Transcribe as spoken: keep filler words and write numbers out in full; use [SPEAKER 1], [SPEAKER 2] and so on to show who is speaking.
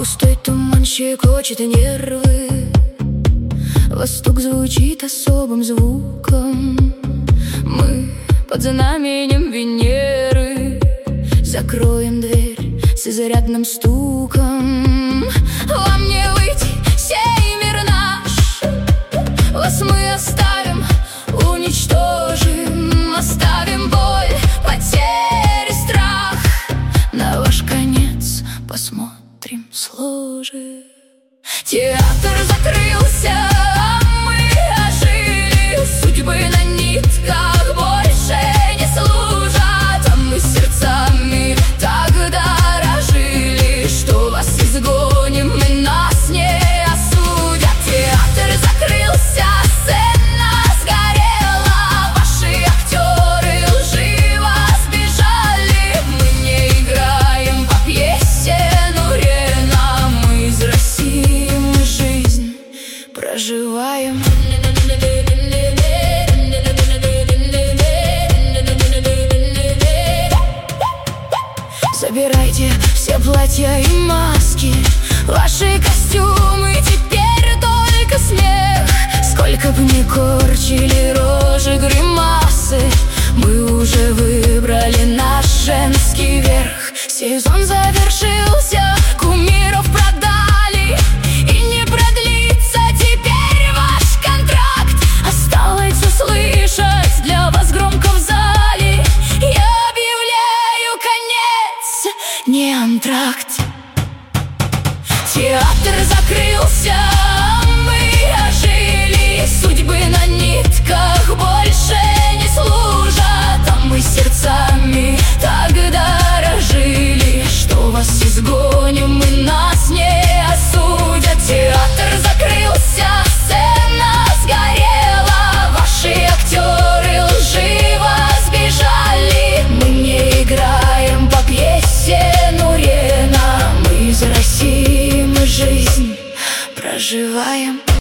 [SPEAKER 1] Густой туман щекочет нервы, восток звучит особым звуком. Мы под знаменем Венеры закроем дверь с изрядным стуком. Вам не выйти, сей мир наш, вас мы оставим, уничтожим, оставим боль, потери, страх. На ваш конец посмотрим сложи. Театр закрылся, а мы ожили. Судьбы на нитках больше не служат, а мы сердцами так дорожили, что вас изгоним, и нас не осудят. Театр закрылся, сцена сгорела, ваши актеры лживо сбежали. Мы не играем по пьесе Нурена, мы из России, мы жизнь проживаем. Забирайте все платья и маски, ваши костюмы, теперь только смех. Сколько бы ни корчили рожи гримасы, мы уже выбрали наш женский верх. Сезон завершился, кумиров продали, и не продлится теперь ваш контракт. Осталось услышать для вас громко в зале: я объявляю конец, не антракт. Театр закрылся, а мы ожили. Судьбы на нитках больше не служат, а мы сердцами так дорожили, что вас изгоним, и нас не осудят. Театр закрылся, сцена сгорела, ваши актеры лживо сбежали. Мы не играем по пьесе Нурена, мы из России, мы жизнь проживаем.